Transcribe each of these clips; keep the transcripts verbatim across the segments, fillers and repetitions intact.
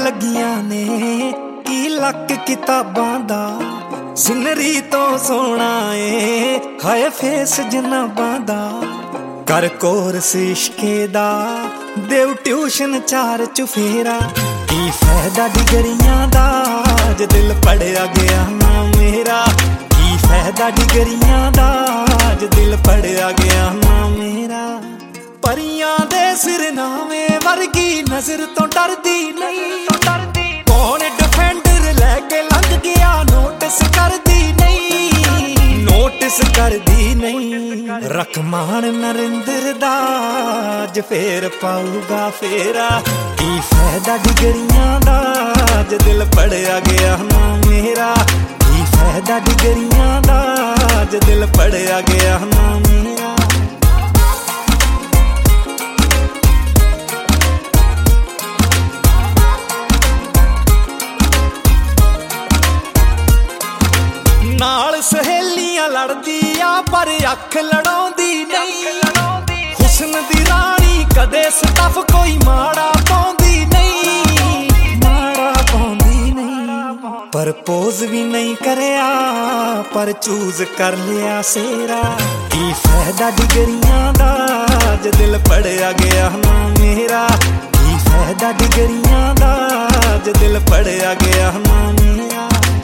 ਲੱਗੀਆਂ ਨੇ ਕੀ ਲੱਕ ਕਿਤਾਬਾਂ ਦਾ ਸਿਨਰੀ ਤੋਂ ਸੋਹਣਾ ਏ ਹਾਏ ਫੇਸ ਜਨਾਬਾਂ ਦਾ ਕਰ ਕੋਰਸ ਇਸ਼ਕੇ ਦਾ ਦੇਵ ਟਿਊਸ਼ਨ ਚਾਰ ਚੁਫੇਰਾ ਕੀ ਫਾਇਦਾ ਡਿਗਰੀਆਂ ਦਾ ਜੇ ਦਿਲ ਪੜਿਆ ਗਿਆ ਨਾ ਮੇਰਾ ਕੀ ਫਾਇਦਾ ਡਿਗਰੀਆਂ ਦਾ ਜੇ ਦਿਲ ਪੜਿਆ ਗਿਆ ਨਾ ਮੇਰਾ ਪਰੀਆਂ ਦੇ ਸਿਰਨਾਵੇਂ ਵਰਗੀ ਨਜ਼ਰ ਤੋਂ ਡਰਦੀ ਨਹੀਂ ਕੌਣ ਡਿਫੈਂਡਰ ਲੈ ਕੇ ਲੰਘ ਗਿਆ ਨੋਟਿਸ ਕਰਦੀ ਨਹੀਂ ਨੋਟਿਸ ਕਰਦੀ ਨਹੀਂ ਰਖਮਾਨ ਨਰਿੰਦਰ ਦਾ ਅੱਜ ਫੇਰ ਪਾਊਗਾ ਫੇਰਾ ਕੀ ਫਾਇਦਾ ਡਿਗਰੀਆਂ ਦਾ ਜੇ ਦਿਲ ਪੜਿਆ ਗਿਆ ਨਾ ਮੇਰਾ ਕੀ ਫਾਇਦਾ ਡਿਗਰੀਆਂ ਦਾ ਜੇ ਦਿਲ ਪੜਿਆ ਗਿਆ ਨਾ ਮੇਰਾ ਨਾਲ ਸਹੇਲੀਆਂ ਲੜਦੀ ਆ ਪਰ ਅੱਖ ਲੜਾਉਂਦੀ ਨਹੀਂ ਹੁਸਨ ਦੀ ਰਾਣੀ ਕਦੇ ਸਟਫ ਕੋਈ ਮਾੜਾ ਪਾਉਂਦੀ ਨਹੀਂ ਮਾੜਾ ਪਾਉਂਦੀ ਨਹੀਂ ਪ੍ਰਪੋਜ਼ ਵੀ ਨਹੀਂ ਕਰਿਆ ਪਰ ਚੂਜ਼ ਕਰ ਲਿਆ ਸੇਰਾ ਕੀ ਫਾਇਦਾ ਡਿਗਰੀਆਂ ਦਾ ਜੇ ਦਿਲ ਪੜਿਆ ਗਿਆ ਨਾ ਮੇਰਾ ਕੀ ਫਾਇਦਾ ਡਿਗਰੀਆਂ ਦਾ ਜੇ ਦਿਲ ਪੜਿਆ ਗਿਆ ਨਾ ਮੇਰਾ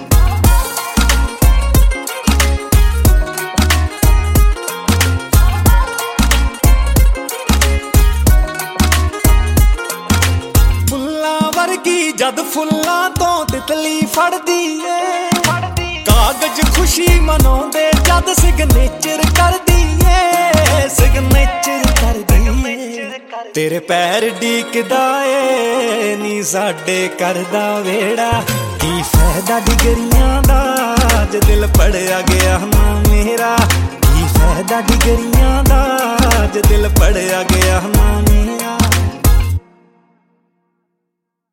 ਵਰਗੀ ਜਦ ਫੁੱਲਾਂ ਤੋਂ ਤਿਤਲੀ ਫੜਦੀ ਏ ਕਾਗਜ਼ ਖੁਸ਼ੀ ਮਨਾਉਂਦੇ ਜਦ ਸਿਗਨੇਚਰ ਕਰਦੀ ਏ ਸਿਗਨੇਚਰ ਕਰਦੀ ਏ ਤੇਰੇ ਪੈਰ ਡੀਕਦਾ ਏ ਨੀ ਸਾਡੇ ਕਰਦਾ ਵੇੜਾ ਕੀ ਫਾਇਦਾ ਡਿਗਰੀਆਂ ਦਾ ਜੇ ਦਿਲ ਪੜਿਆ ਗਿਆ ਨਾ ਮੇਰਾ ਕੀ ਫਾਇਦਾ ਡਿਗਰੀਆਂ ਦਾ ਜੇ ਦਿਲ ਪੜਿਆ ਗਿਆ ਨਾ ਮੇਰਾ